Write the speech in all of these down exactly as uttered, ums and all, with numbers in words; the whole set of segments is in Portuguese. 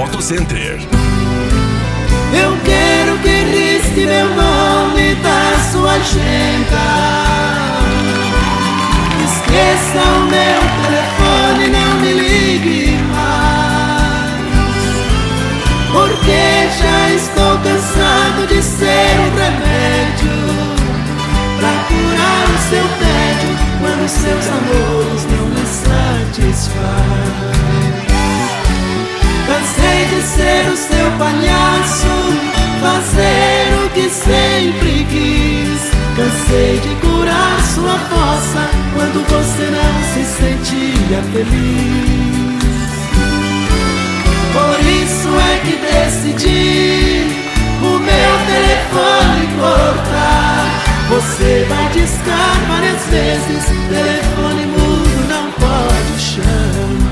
Moto Center. Eu quero que risque meu nome da sua agenda. Esqueça o meu telefone, não me ligue mais, porque já estou cansado de ser um remédio pra curar o seu tédio quando seus amores não me satisfazem. Cansei de ser o seu palhaço, fazer o que sempre quis. Cansei de curar sua fossa quando você não se sentia feliz. Por isso é que decidi o meu telefone cortar. Você vai discar várias vezes, telefone mudo não pode chamar.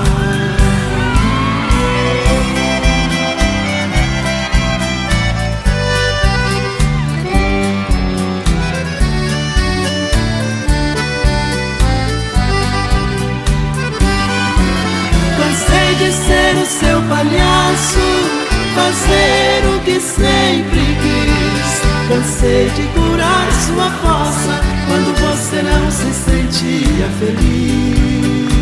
Cansei de ser o seu palhaço, fazer o que sempre quis. Cansei de curar sua fossa quando você não se sentia feliz.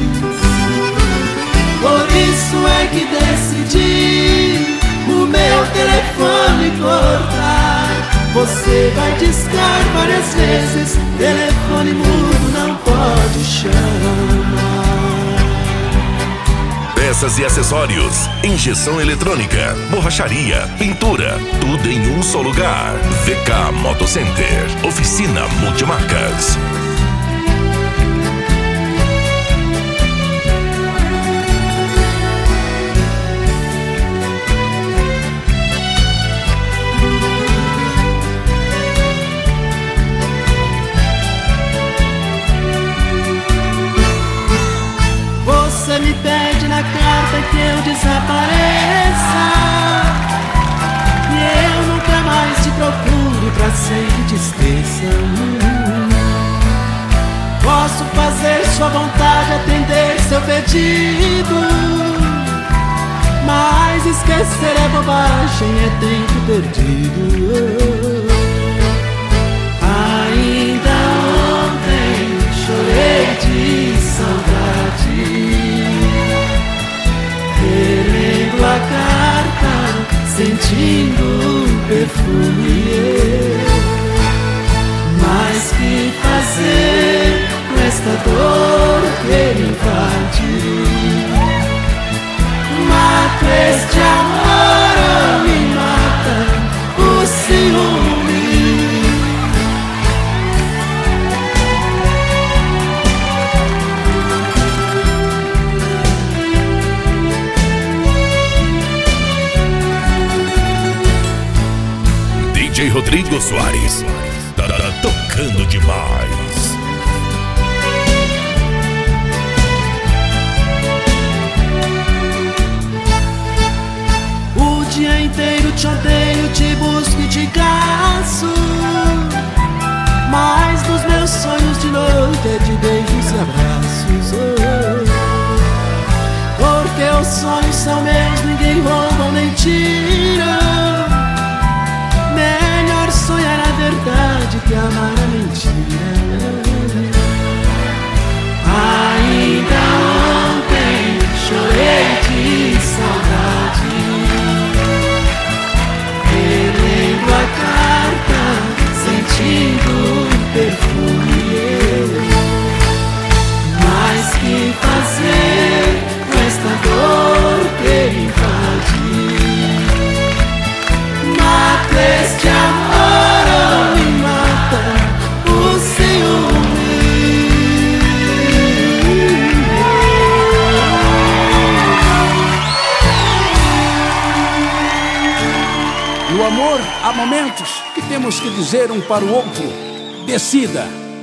Por isso é que decidi o meu telefone cortar. Você vai discar várias vezes, telefone mudo não pode chamar. Peças e acessórios, injeção eletrônica, borracharia, pintura, tudo em um só lugar. V K Moto Center, oficina multimarcas. Você me pede na carta que eu desapareça, e eu nunca mais te procuro, pra sempre te esqueça. Posso fazer sua vontade, atender seu pedido, mas esquecer é bobagem, é tempo perdido. Ainda ontem chorei de saudade, relendo a carta, sentindo o perfume. Mas que fazer com esta dor que me invade? Mata este amor ou me mata o ciúme? D J Rodrigo Soares, tá, tá tocando demais. O dia inteiro te odeio, te busco e te caço, mas dos meus sonhos de noite é de beijos e abraços. Oh, porque os sonhos são meus, ninguém rouba ou nem tira. Melhor sonhar a verdade que amar a mentira. Ainda ontem chorei de saudade, relendo a carta, sentindo o perfume. Mas que fazer com esta dor que me invade? Mata este amor ou me mata o ciúme? No amor, há momentos que temos que dizer um para o outro: decida.